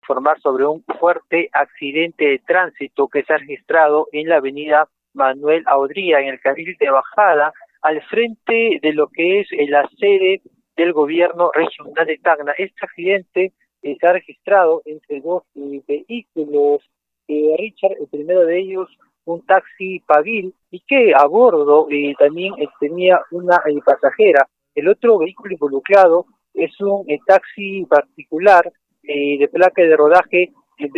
informar sobre un fuerte accidente de tránsito que se ha registrado en la avenida Manuel Audría, en el carril de bajada, al frente de lo que es la sede del gobierno regional de Tacna. Este accidente se ha registrado entre dos vehículos, Richard, el primero de ellos, un taxi Pavil, y que a bordo también tenía una pasajera. El otro vehículo involucrado es un taxi particular de placa de rodaje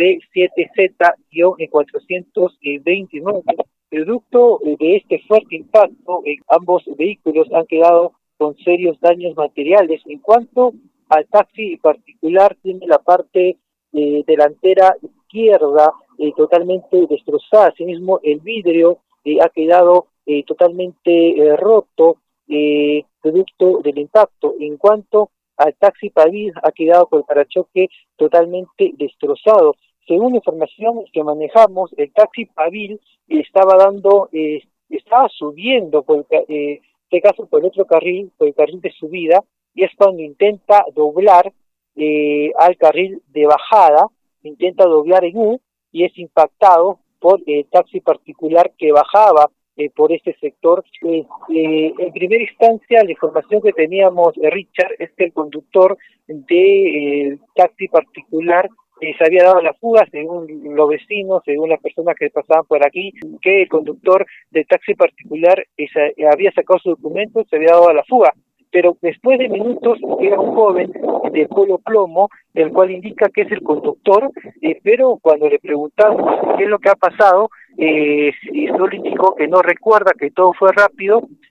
B7Z-429. Producto de este fuerte impacto, ambos vehículos han quedado con serios daños materiales. En cuanto al taxi particular, tiene la parte delantera izquierda totalmente destrozada. Asimismo, el vidrio ha quedado totalmente roto, producto del impacto. En cuanto al taxi Pavil, ha quedado con el parachoque totalmente destrozado. Según la información que manejamos, el taxi Pavil estaba subiendo por este caso por el otro carril, por el carril de subida, y es cuando intenta doblar al carril de bajada, intenta doblar en U y es impactado por el taxi particular que bajaba por este sector. En primera instancia, la información que teníamos, Richard, es que el conductor del taxi particular se había dado la fuga, según los vecinos, según las personas que pasaban por aquí, que el conductor del taxi particular había sacado sus documentos, se había dado a la fuga. Pero después de minutos llega un joven de polo plomo, el cual indica que es el conductor, pero cuando le preguntamos qué es lo que ha pasado, solo indicó que no recuerda, que todo fue rápido,